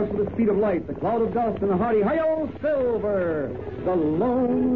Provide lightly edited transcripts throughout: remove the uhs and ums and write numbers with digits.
horse with the speed of light, the cloud of dust, and the hearty hi-yo Silver, the Lone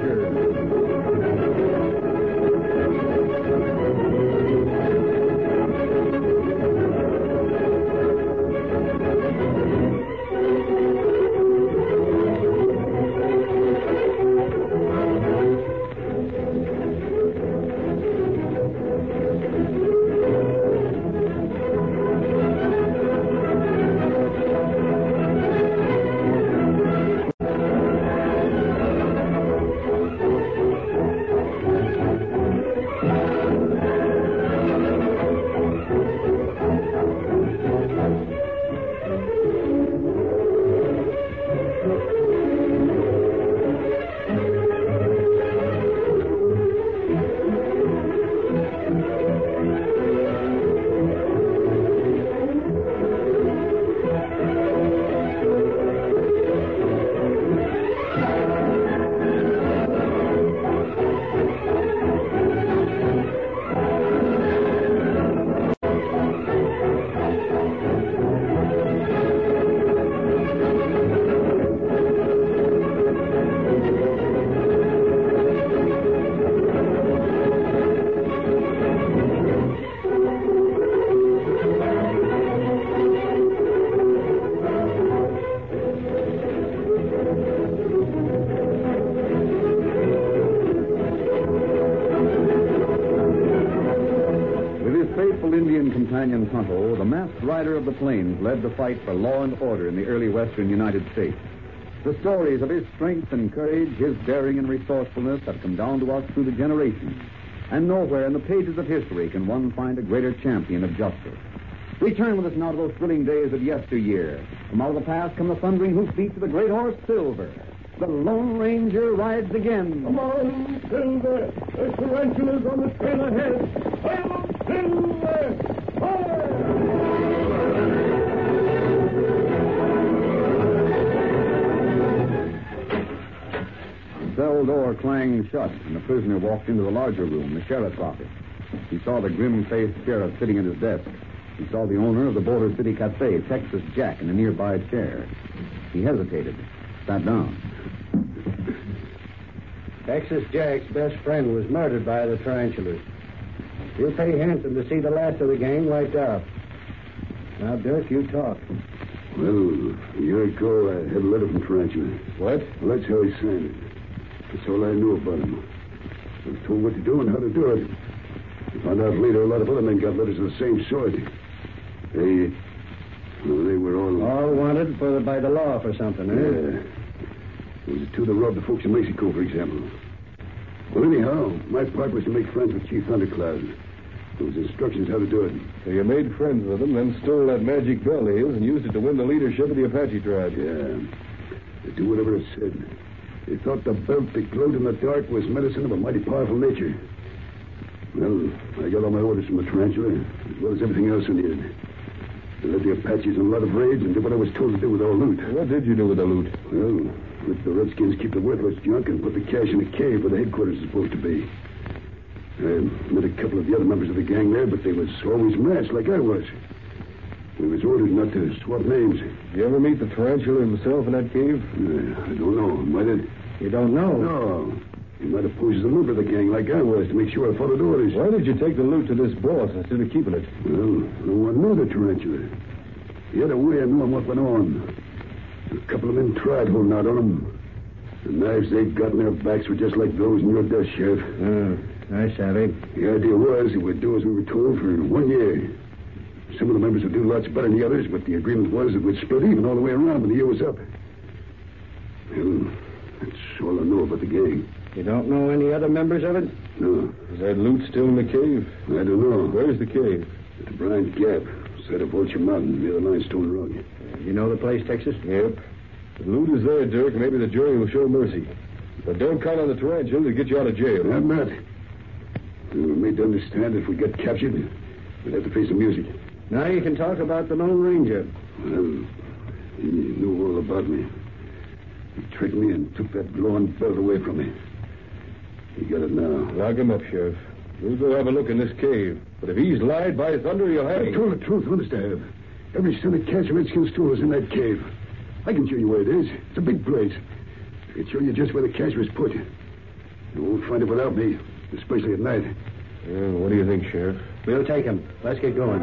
Companion Tonto, the masked rider of the plains, led the fight for law and order in the early western United States. The stories of his strength and courage, his daring and resourcefulness have come down to us through the generations. And nowhere in the pages of history can one find a greater champion of justice. Return with us now to those thrilling days of yesteryear. From out of the past come the thundering hoofbeats of the great horse Silver. The Lone Ranger rides again. Come on, Silver. The tarantula's on the trail ahead. Hi-yo, Silver! The cell door clanged shut, and the prisoner walked into the larger room, the sheriff's office. He saw the grim-faced sheriff sitting at his desk. He saw the owner of the Boulder City Cafe, Texas Jack, in a nearby chair. He hesitated, sat down. Texas Jack's best friend was murdered by the tarantulas. He'll pay handsome to see the last of the gang wiped out. Now, Dirk, you talk. Well, a year ago, I had a letter from Tarantula. What? Well, that's how he signed it. That's all I knew about him. I was told what to do and how to do it. I found out later a lot of other men got letters of the same sort. They were all wanted by the law for something, eh? Yeah. There was the two that robbed the folks in Mexico, for example. Well, anyhow, my part was to make friends with Chief Thundercloud. There was instructions how to do it. So you made friends with him, then stole that magic bell of his and used it to win the leadership of the Apache tribe. Yeah. They do whatever it said. They thought the belt that glowed in the dark was medicine of a mighty powerful nature. Well, I got all my orders from the tarantula, as well as everything else I needed. I led the Apaches in a lot of raids and did what I was told to do with our loot. What did you do with the loot? Well, let the Redskins keep the worthless junk and put the cash in a cave where the headquarters is supposed to be. I met a couple of the other members of the gang there, but they was always masked like I was. We was ordered not to swap names. Did you ever meet the tarantula himself in that cave? I don't know. Might have... You don't know? No. He might have posed as a member of the gang like I was to make sure I followed orders. Why did you take the loot to this boss instead of keeping it? Well, no one knew the tarantula. He had a way of knowing what went on. A couple of men tried holding out on him. The knives they'd got in their backs were just like those in your desk, Sheriff. I savvy. The idea was he would do as we were told for 1 year. Some of the members would do lots better than the others, but the agreement was it would split even all the way around when the year was up. Well, that's all I know about the gang. You don't know any other members of it? No. Is that loot still in the cave? I don't know. Where's the cave? At the Bryant Gap, side of Vulture Mountain, near the Limestone Rock. You know the place, Texas? Yep. The loot is there, Dirk. Maybe the jury will show mercy. But don't count on the tarantula to get you out of jail. I'm not. We were made to understand if we get captured, we'd have to face the music. Now you can talk about the Lone Ranger. Well, he knew all about me. He tricked me and took that glowing belt away from me. He got it now. Lock him up, Sheriff. We'll go have a look in this cave. But if he's lied, by thunder, you'll have I him. told the truth, honest I have. Every cent of cash Redskin stole is in that cave. I can show you where it is. It's a big place. I can show you just where the cash was put. You won't find it without me, especially at night. What do you think, Sheriff? We'll take him. Let's get going.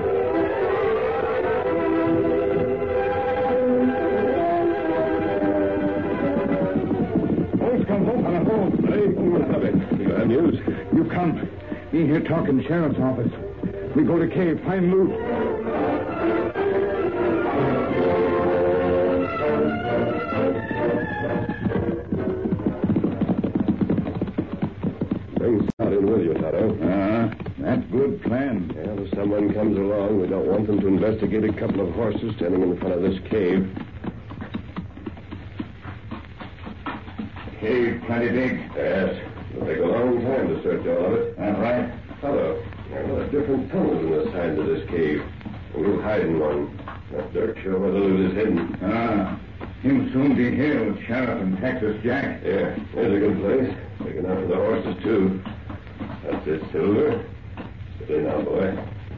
You have news? You come. Me here talking sheriff's office. We go to cave, find loot. Bring Scout in with you, Tonto. That's good plan. Well, if someone comes along, we don't want them to investigate a couple of horses standing in front of this cave. Cave plenty big. Yes. It'll take a long time to search all of it. That's right. Tonto, there are a lot of different tunnels in the sides of this cave. We'll hide in one. Let Dirk show where the loot is hidden. He'll soon be here with Sheriff and Texas Jack. Yeah, there's a good place. Big enough for the horses, too. That's it, Silver. Sit now, boy.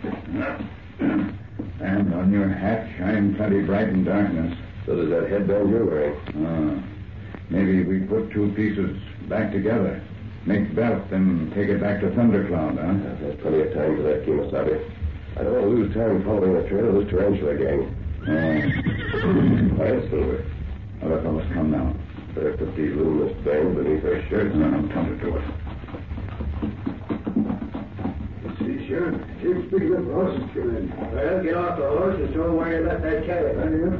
And on your hat, shine plenty bright in darkness. So does that headband you're wearing. Maybe we put two pieces back together. Make belt, then take it back to Thundercloud, huh? There's plenty of time for that, Kemosabe. I don't want to lose time following the trail of this tarantula gang. Quiet, Silver. Other fellows come now. Better put these luminous bands beneath our shirts. Come to it. Let's see, Sheriff. Cave's big enough for horses to come in. Well, get off the horse and show him where you left that carrot.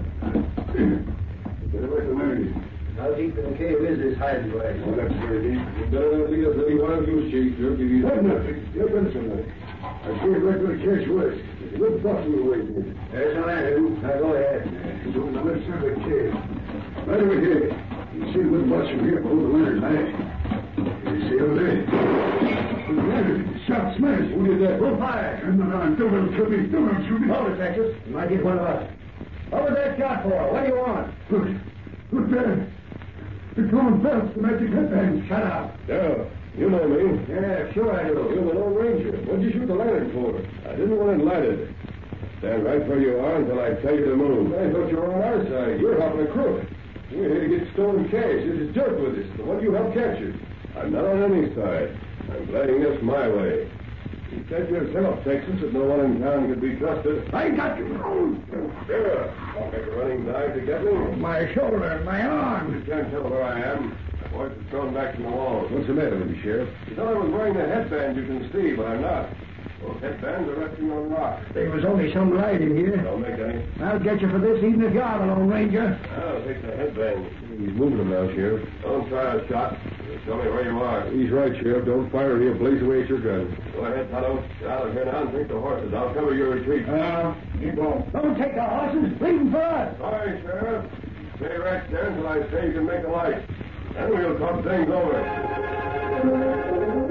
Get away from there. How deep in the cave is this hiding place? Oh, that's very deep. Better not leave us any one of you, Chief. You'll give you What nothing? You've been somewhere. I see right where the cash was. There's a good box we were waiting in. There's no lantern. Now go ahead. It's on the left side of the cave. Right over here. You see the little box from here below the lantern, right? You see over there? The lantern. Shot smashed. Who did that? Who fired? Turn around. Don't let him shoot me. Don't let him shoot me. Hold it, Texas. You might get one of us. What was that shot for? What do you want? Look. Look there. The Common Belts, the magic headband. Shut up. Yeah, you know me. Yeah, sure I do. You're the Lone Ranger. What'd you shoot the lantern for? I didn't want it lighted. Stand right where you are until I tell you to move. I thought you were on our side. You're helping a crook. We're here to get stolen cash. This is Dirk with us, the one you helped capture. I'm not on any side. I'm playing this my way. You said yourself, Texas, that no one in town could be trusted. I got you. There. I'll make a running dive to get me. My shoulder, my arm. You can't tell where I am. My voice is thrown back from the wall. What's the matter with you, Sheriff? You thought I was wearing the headband you can see, but I'm not. Those headbands are resting on rocks. There was only some light in here. Don't make any. I'll get you for this, even if you are the Lone Ranger. I'll take the headband. He's moving them now, Sheriff. Don't try a shot. Just tell me where you are. He's right, Sheriff. Don't fire or he'll blaze away at your gun. Go ahead, Tonto. Get out of here now and take the horses. I'll cover your retreat. You won't. Don't take the horses. Leave them for us. Sorry, Sheriff. Stay right there until I say you can make a light. Then we'll talk things over.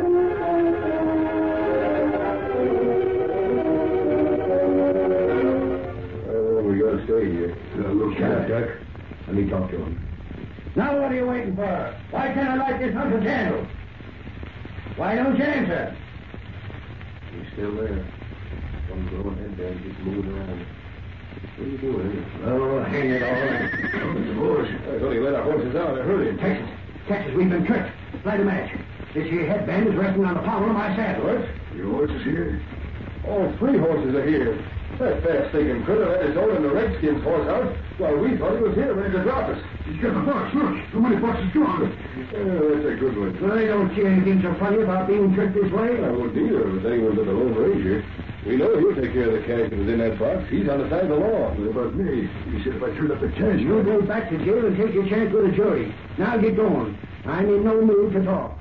We gotta stay here. Look, Shut up, Dirk. Let me talk to him. Now what are you waiting for? Why can't I light this hunter candle? Why don't you answer? He's still there. Some glowing headband keeps moving around. What are you doing? Oh, hang it all. The horse. I thought he let our horses out. I heard him. Texas, we've been tricked. Light a match. This here headband is resting on the pommel of my saddle. What? your horses here? All three horses are here. That fast-thinking critter had his own and the Redskins' horse out while we thought he was here ready to drop us. He's got the box. Look, so many boxes gone. That's a good one. I don't see anything so funny about being tricked this way. I wouldn't either if anyone but the Lone Ranger. We know he'll take care of the cash that was in that box. He's on the side of the law. What about me? He said if I turned up the cash, You go back to jail and take your chance with a jury. Now get going. I'm in no mood to talk.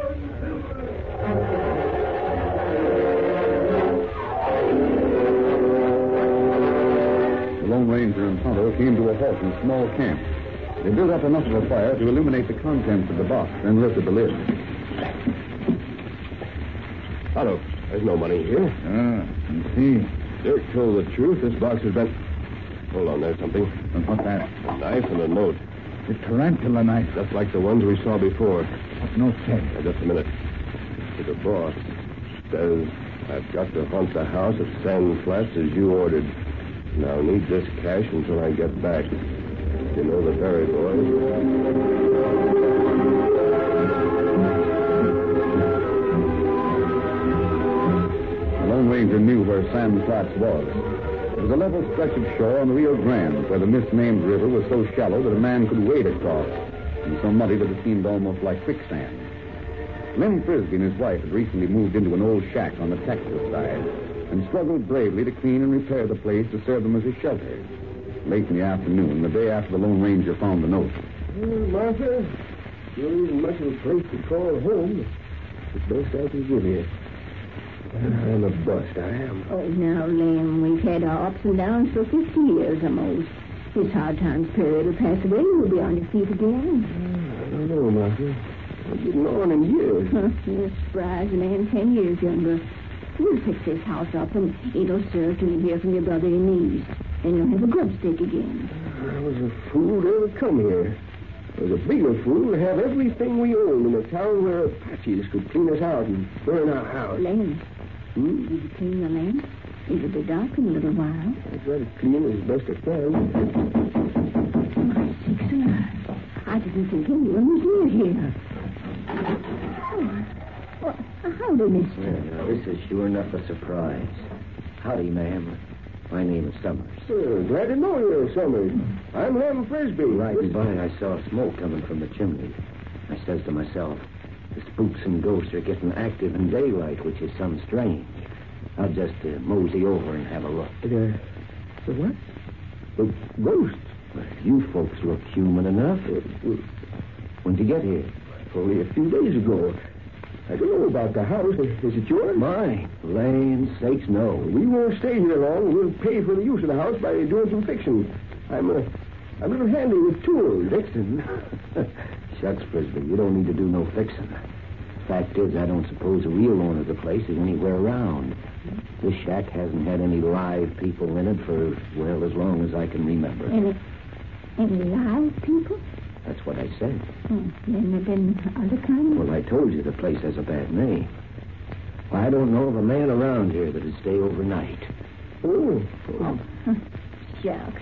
The Lone Ranger and Tonto came to a halt in a small camp. They built up enough of a fire to illuminate the contents of the box, then lifted the lid. Tonto, there's no money here. I see. Dirk told the truth. This box has been... Hold on, there's something. And what's that? A knife and a note. The tarantula knife. Just like the ones we saw before. What note said? Now, just a minute. To the boss. Says, I've got to hunt the house at Sand Flats as you ordered. And I'll need this cash until I get back. You know the Berry boys. The Lone Ranger knew where Sam Flats was. It was a level stretch of shore on the Rio Grande, where the misnamed river was so shallow that a man could wade across, and so muddy that it seemed almost like quicksand. Lem Frisbee and his wife had recently moved into an old shack on the Texas side and struggled bravely to clean and repair the place to serve them as a shelter. Late in the afternoon, the day after the Lone Ranger found the note. Martha, there isn't much of a place to call home. It's the best I can give you. I'm a bust, I am. Oh, now, Lem, we've had our ups and downs for 50 years almost. This hard times period will pass away. You'll be on your feet again. I don't know, Martha. I'm getting on in years. You're spry as a man 10 years younger. We'll fix this house up, and it'll serve till you hear from your brother in East. Then you'll have a grub stake again. I was a fool to ever come here. I was a bigger fool to have everything we owned in a town where Apaches could clean us out and burn our house. Lem, did you clean the lamp? It'll be dark in a little while. I try to clean as best I can. My sakes alive. I didn't think anyone was near here. Oh, howdy, mister. Well, this is sure enough a surprise. Howdy, ma'am. My name is Summers. Glad to know you, Summers. I'm Lem Frisbee. Riding by, I saw smoke coming from the chimney. I says to myself, the spooks and ghosts are getting active in daylight, which is some strange. I'll just mosey over and have a look. The what? The ghost? Well, you folks look human enough. When'd you get here? Only a few days ago. I don't know about the house. Is it yours? Mine? Land sakes, no. We won't stay here long. We'll pay for the use of the house by doing some fixing. I'm a little handy with tools. Fixing? Shucks, Frisbee, you don't need to do no fixing. Fact is, I don't suppose the real owner of the place is anywhere around. This shack hasn't had any live people in it for, well, as long as I can remember. Any live people? That's what I said. Then there been other kinds? Well, I told you the place has a bad name. I don't know of a man around here that'd stay overnight. Oh, shucks.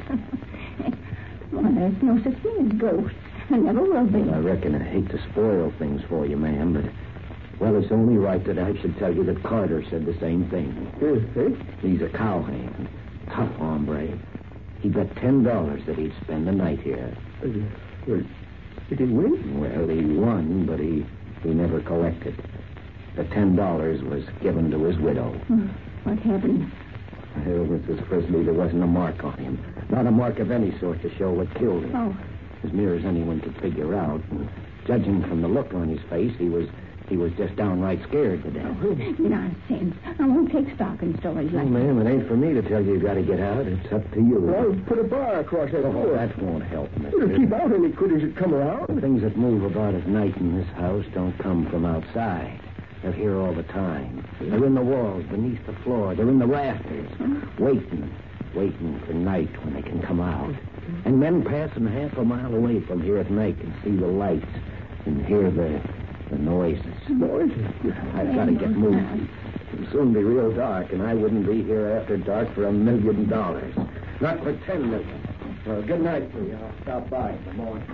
Well, there's no such thing as ghosts. There never will be. I reckon I hate to spoil things for you, ma'am, but, well, it's only right that I should tell you that Carter said the same thing. He's a cowhand. Tough hombre. He bet $10 that he'd spend the night here. Well, did he win? Well, he won, but he never collected. The $10 was given to his widow. What happened? Well, Mrs. Frisbee, there wasn't a mark on him. Not a mark of any sort to show what killed him. Oh. As near as anyone could figure out. And judging from the look on his face, he was just downright scared to death. Nonsense. I won't take stock in stories like that. Ma'am, it ain't for me to tell you got to get out. It's up to you. Well, put a bar across that door. That won't help, mister. It'll keep out any critters that come around. The things that move about at night in this house don't come from outside. They're here all the time. They're in the walls, beneath the floor. They're in the rafters, waiting for night when they can come out. And men passing half a mile away from here at night can see the lights and hear the noises. Noises? I've got to get moving. It'll soon be real dark, and I wouldn't be here after dark for $1 million. Not for $10 million. Good night to you. I'll stop by in the morning.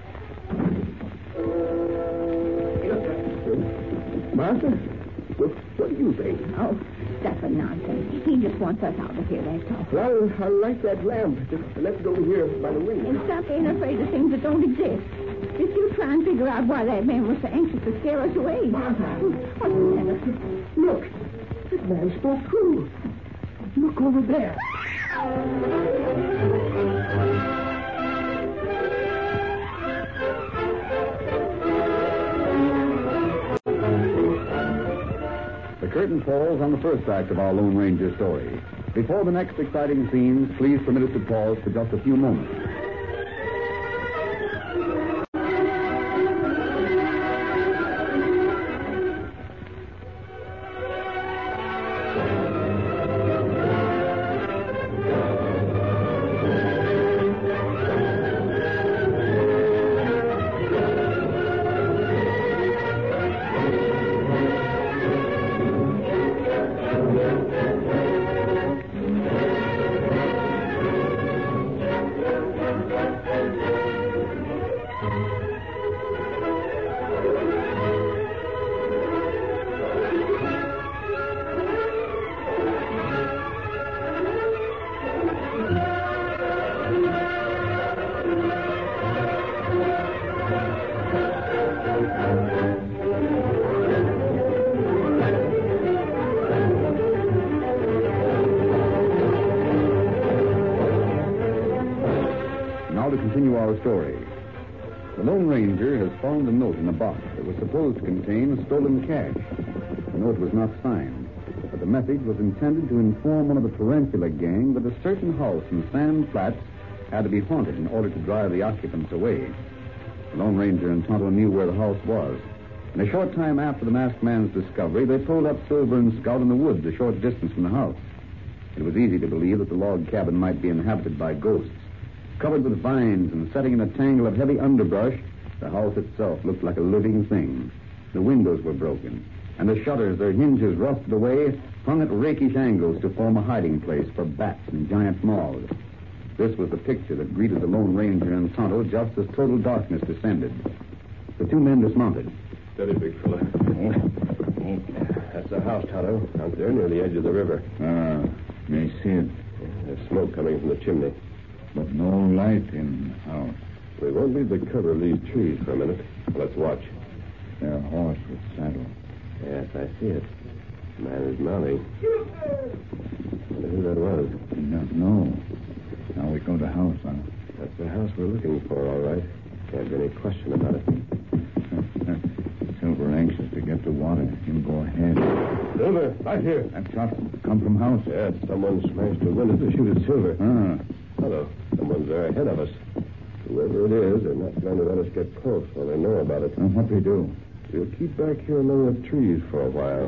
Martha, what do you think? Oh, stuff and nonsense. He just wants us out of here, that's all. Well, I like that lamp. Just left it over here by the window. And stop being afraid of things that don't exist. If you try and figure out why that man was so anxious to scare us away. Martha. What's the matter? Look, that man spoke true. Look over there. The curtain falls on the first act of our Lone Ranger story. Before the next exciting scenes, please permit us to pause for just a few moments. continue our story. The Lone Ranger has found a note in a box that was supposed to contain stolen cash. The note was not signed, but the message was intended to inform one of the Tarantula gang that a certain house in Sand Flats had to be haunted in order to drive the occupants away. The Lone Ranger and Tonto knew where the house was. And a short time after the masked man's discovery, they pulled up Silver and Scout in the woods a short distance from the house. It was easy to believe that the log cabin might be inhabited by ghosts. Covered with vines and setting in a tangle of heavy underbrush, the house itself looked like a living thing. The windows were broken, and the shutters, their hinges rusted away, hung at rakish angles to form a hiding place for bats and giant moths. This was the picture that greeted the Lone Ranger and Tonto just as total darkness descended. The two men dismounted. Steady, big fella. That's the house, Tonto, out there near the edge of the river. May see it, There's smoke coming from the chimney. but no light in the house. We won't leave the cover of these trees for a minute. Let's watch. Their horse with saddle. Yes, I see it. The man is mounting. Wonder who that was. Do not know. Now we go to house, huh? That's the house we're looking for, all right. Can't be any question about it. Silver anxious to get to water. He'll go ahead. Silver, right here. That shot come from house. Yes, someone smashed the window to shoot at Silver. Hello. Someone's there ahead of us. Whoever it is, they're not going to let us get close while they know about it. What they do? We'll keep back here among the trees for a while.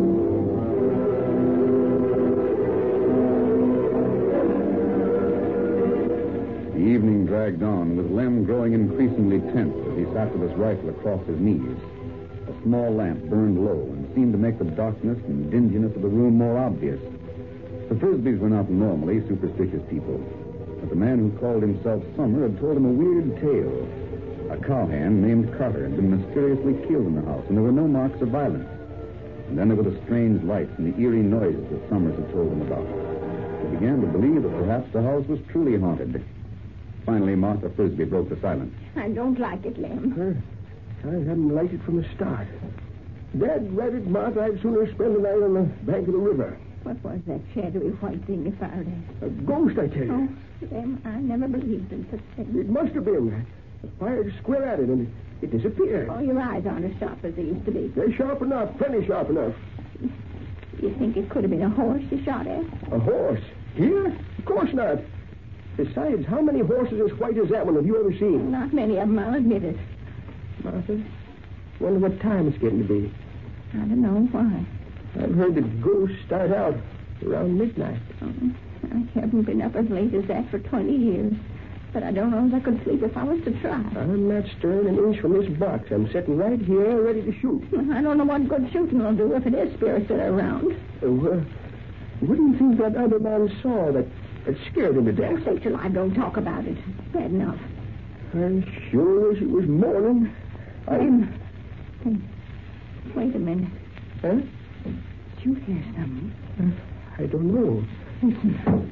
The evening dragged on, with Lem growing increasingly tense as he sat with his rifle across his knees. A small lamp burned low and seemed to make the darkness and dinginess of the room more obvious. The Frisbees were not normally superstitious people, but the man who called himself Summer had told him a weird tale. A cowhand named Carter had been mysteriously killed in the house, and there were no marks of violence. And then there were the strange lights and the eerie noises that Summers had told them about. They began to believe that perhaps the house was truly haunted. Finally, Martha Frisbee broke the silence. I don't like it, Lem. I haven't liked it from the start. Dad ratted Martha I'd sooner spend the night on the bank of the river. What was that shadowy white thing you fired at? A ghost, I tell you. Oh, Lem, I never believed in such things. It must have been. I fired square at it, and it disappeared. Oh, your eyes aren't as sharp as they used to be. They're sharp enough, plenty sharp enough. You think it could have been a horse you shot at? A horse? Here? Of course not. Besides, how many horses as white as that one have you ever seen? Not many of them, I'll admit it. Martha, wonder what time it's getting to be. I don't know why. I've heard that ghosts start out around midnight. Oh, I haven't been up as late as that for 20 years. But I don't know if I could sleep if I was to try. I'm not stirring an inch from this box. I'm sitting right here ready to shoot. I don't know what good shooting will do if it is spirits that are around. What do you think that other man saw that scared him to death? Oh, say till I don't talk about it. Bad enough. I sure wish it was morning. Hey, wait a minute. Huh? Did you hear something? I don't know. Listen.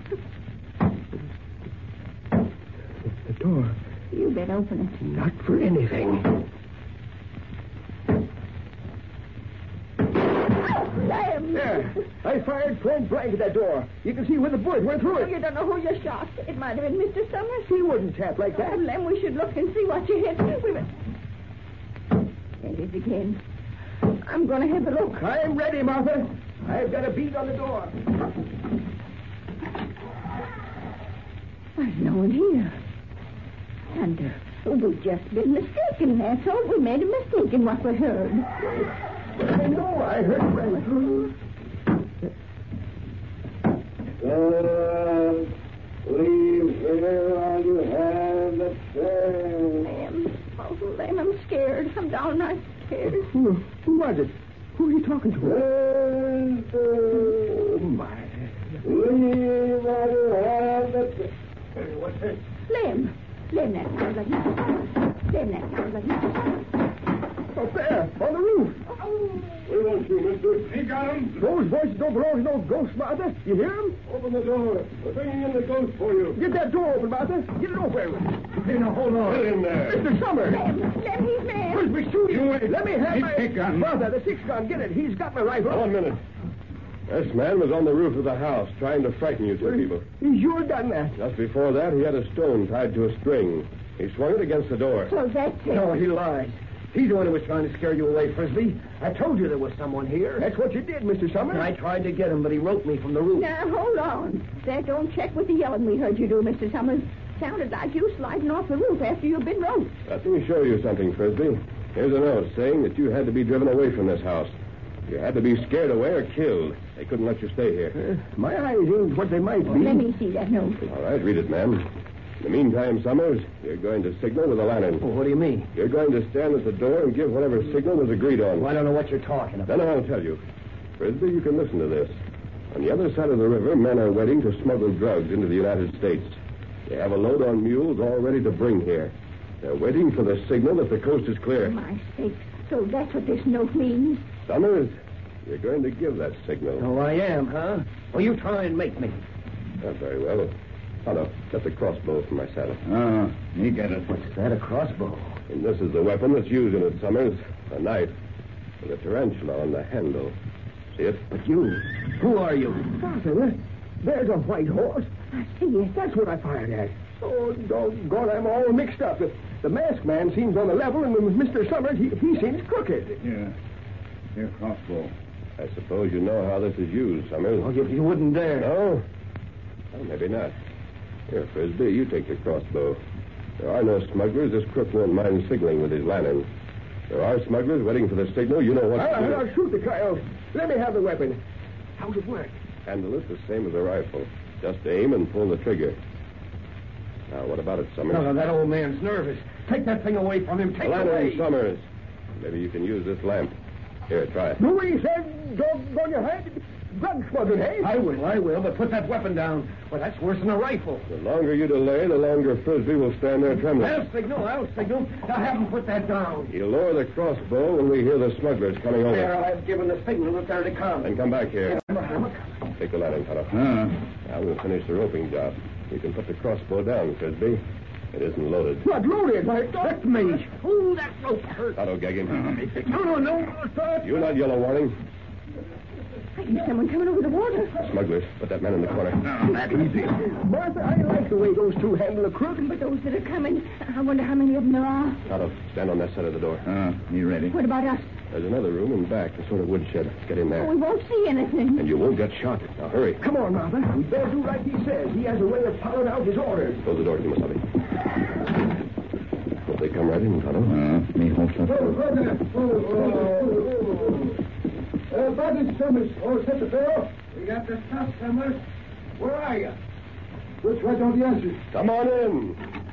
The door. You better open it. Not for anything. Lem! There. I fired point blank at that door. You can see where the bullet went through Oh, it. you don't know who you shot. It might have been Mr. Summers. He wouldn't tap like that. Oh, Lem, we should look and see what you hit. We must... There it is again. I'm going to have a look. I'm ready, Martha. I've got a beat on the door. There's no one here. Thunder. Oh, we've just been mistaken, that's all. We made a mistake in what we heard. I know. I heard right. Leave here while you have the chance. Lem. Oh, Lem, I'm scared. I'm downright scared. Who was it? Who are you talking to? Oh, my. Leave while you have the chance. What's that? Lem, that sounds like nothing. Lem, that sounds like nothing. Up there, on the roof. We won't shoot, mister. He got him. Those voices don't belong to no ghost, Martha. You hear them? Open the door. We're bringing in the ghost for you. Get that door open, Martha. Get it open. Hey, now, hold on. Get in there. Mr. Summers. Lem, he's mad. Frisbee, shoot him. You wait. Let me have Keep my... the gun. Martha, the 6-gun. Get it. He's got my rifle. 1 minute. This man was on the roof of the house trying to frighten you two people. He sure done that. Just before that, he had a stone tied to a string. He swung it against the door. So that's it. No, he lies. He's the one who was trying to scare you away, Frisbee. I told you there was someone here. That's what you did, Mr. Summers. I tried to get him, but he roped me from the roof. Now, hold on. That don't check with the yelling we heard you do, Mr. Summers. Sounded like you sliding off the roof after you've been roped. Let me show you something, Frisbee. Here's a note saying that you had to be driven away from this house. You had to be scared away or killed. They couldn't let you stay here. My eyes ain't what they might be. Let me see that note. All right, read it, ma'am. In the meantime, Summers, you're going to signal with a lantern. Well, what do you mean? You're going to stand at the door and give whatever signal was agreed on. Well, I don't know what you're talking about. Then I'll tell you. Frisbee, you can listen to this. On the other side of the river, men are waiting to smuggle drugs into the United States. They have a load on mules all ready to bring here. They're waiting for the signal that the coast is clear. My sakes. So that's what this note means. Summers, you're going to give that signal. Oh, I am, huh? Well, you try and make me. Very well. Tonto, get the crossbow from my saddle. Oh, he get it. What's that, a crossbow? And this is the weapon that's used in it, Summers. A knife with a tarantula on the handle. See it? But you, who are you? Father, there's a white horse. I see it. That's what I fired at. Oh, doggone, I'm all mixed up. The masked man seems on the level, and Mr. Summers, he seems crooked. Yeah. Here, crossbow. I suppose you know how this is used, Summers. Oh, you wouldn't dare. No? Well, maybe not. Here, Frisbee, you take the crossbow. There are no smugglers. This crook won't mind signaling with his lantern. There are smugglers waiting for the signal. You know what to do. I'll shoot the coyote. Let me have the weapon. How's it work? Handle it the same as a rifle. Just aim and pull the trigger. Now, what about it, Summers? No, that old man's nervous. Take that thing away from him. Take it lantern, away. Summers. Maybe you can use this lamp. Here, try it. No way, you said, doggone your head. Drug smuggling, eh? I will, but put that weapon down. Well, that's worse than a rifle. The longer you delay, the longer Frisbee will stand there trembling. I'll signal. Now have him put that down. He'll lower the crossbow when we hear the smugglers coming over. There, I've given the signal that they're to come. Then come back here. Take the lantern, Tonto. Now we'll finish the roping job. You can put the crossbow down, Frisbee. It isn't loaded. Not loaded, my God. Me. Oh, that rope hurts. Tonto, gag him. No, stop. You not yell a warning. I hear someone coming over the water. Smugglers, put that man in the corner. That easy. Martha, I like the way those two handle a crook. But those that are coming, I wonder how many of them there are. Tonto, stand on that side of the door. Me ready. What about us? There's another room in back, a sort of woodshed. Get in Oh, there. we won't see anything. And you won't get shot. Now, hurry. Come on, Martha. We better do like he says. He has a way of following out his orders. Close the door, Kimasabi. Hope they come right in, Tonto. Me hope so. Bobby Summers. Oh, set the bell. We got the stuff, Summers. Where are you? Which way don't you answer? Come on in.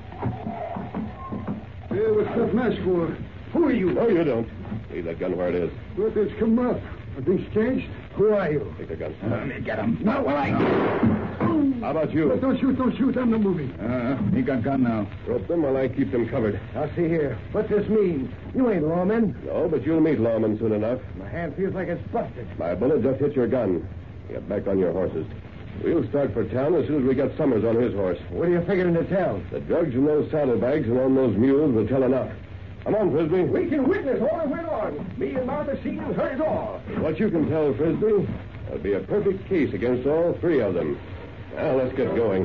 Hey, what's that mask for? Who are you? No, you don't. Leave that gun where it is. Look, it's come up. Are things changed? Who are you? Take the gun. Let me get him. No, well, How about you? Look, don't shoot. I'm not moving. He got gun now. Rope them while I keep them covered. Now, see here. What's this mean? You ain't lawmen. No, but you'll meet lawmen soon enough. My hand feels like it's busted. My bullet just hit your gun. Get back on your horses. We'll start for town as soon as we get Summers on his horse. What are you figuring to tell? The drugs in those saddlebags and on those mules will tell enough. Come on, Frisbee. We can witness all that went on. Me and Martha seen and heard it all. What you can tell, Frisbee, there'll be a perfect case against all three of them. Now, let's get going.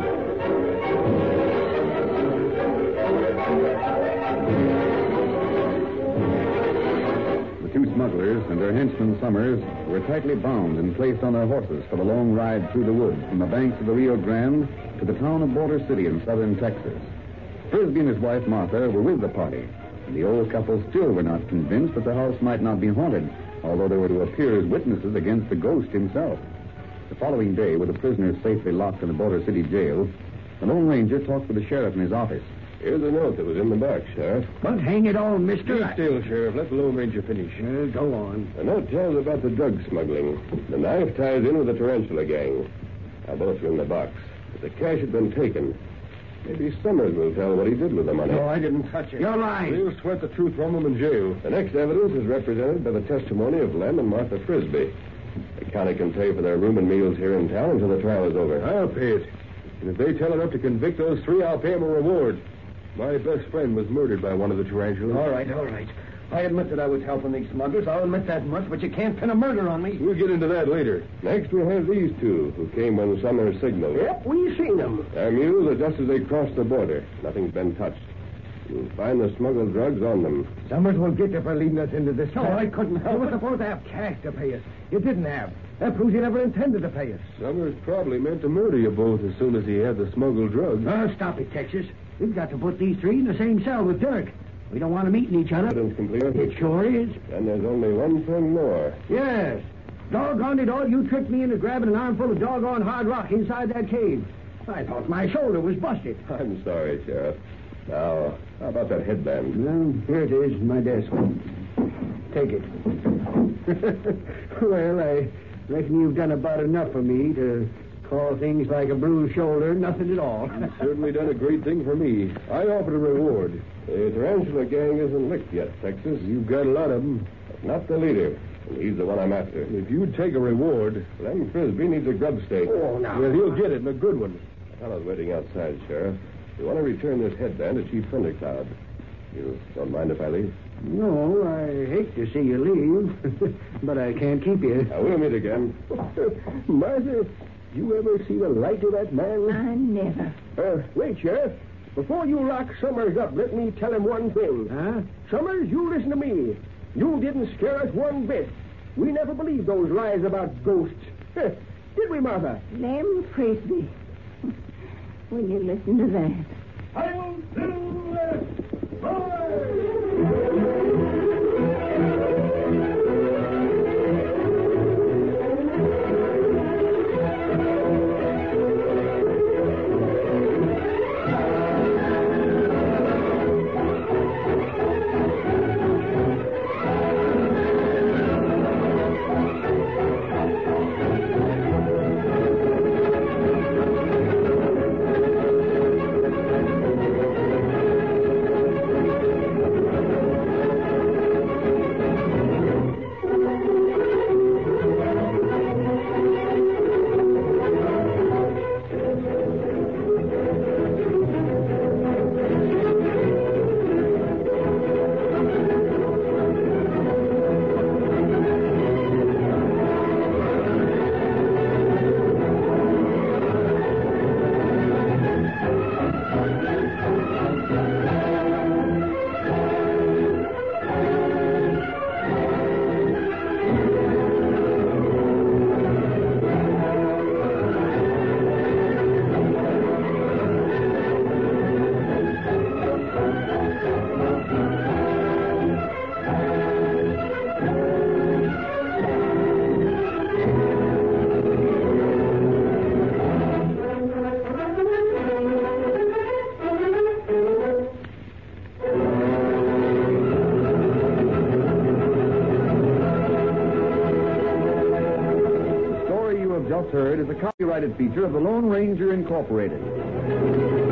The two smugglers and their henchman Summers were tightly bound and placed on their horses for the long ride through the woods from the banks of the Rio Grande to the town of Border City in southern Texas. Frisbee and his wife Martha were with the party, and the old couple still were not convinced that the house might not be haunted, although they were to appear as witnesses against the ghost himself. The following day, with the prisoners safely locked in the Border City jail, the Lone Ranger talked with the sheriff in his office. Here's a note that was in the box, Sheriff. But hang it all, mister. Be still, Sheriff. Let the Lone Ranger finish. Go on. The note tells about the drug smuggling. The knife ties in with the tarantula gang. Now, both are in the box. But the cash had been taken. Maybe Summers will tell what he did with the money. No, I didn't touch it. You're lying. We'll sweat the truth from him in jail. The next evidence is represented by the testimony of Lem and Martha Frisbee. The county can pay for their room and meals here in town until the trial is over. I'll pay it. And if they tell enough to convict those three, I'll pay them a reward. My best friend was murdered by one of the tarantulas. All right. I admit that I was helping these smugglers. I'll admit that much, but you can't pin a murder on me. We'll get into that later. Next, we have these two who came when Summer signaled. Yep, we seen them. Their mules are just as they crossed the border. Nothing's been touched. You'll find the smuggled drugs on them. Summers will get you for leading us into this. No, I couldn't help it. You were supposed to have cash to pay us. You didn't have. That proves you never intended to pay us. Summers probably meant to murder you both as soon as he had the smuggled drugs. Oh, stop it, Texas. We've got to put these three in the same cell with Dirk. We don't want to meet each other. Evidence complete. It sure is. And there's only one thing more. Yes. Doggone it all, you tricked me into grabbing an armful of doggone hard rock inside that cave. I thought my shoulder was busted. I'm sorry, Sheriff. Now, how about that headband? Well, here it is, my desk. Take it. Well, I reckon you've done about enough for me to call things like a bruised shoulder nothing at all. You've certainly done a great thing for me. I offered a reward. The tarantula gang isn't licked yet, Texas. You've got a lot of them. But not the leader. And he's the one I'm after. If you'd take a reward... Lem Frisbee needs a grub stake. Oh, now. Well, he'll get it, and a good one. The fellow's waiting outside, Sheriff. We want to return this headband to Chief Thundercloud. You don't mind if I leave? No, I hate to see you leave, but I can't keep you. Now, we'll meet again. Martha, you ever see the light of that man? I never. Wait, Sheriff. Before you lock Summers up, let me tell him one thing. Huh? Summers, you listen to me. You didn't scare us one bit. We never believed those lies about ghosts. Did we, Martha? Lem Frisbee. Will you listen to that? I'll do it! Boy! Heard is a copyrighted feature of the Lone Ranger Incorporated.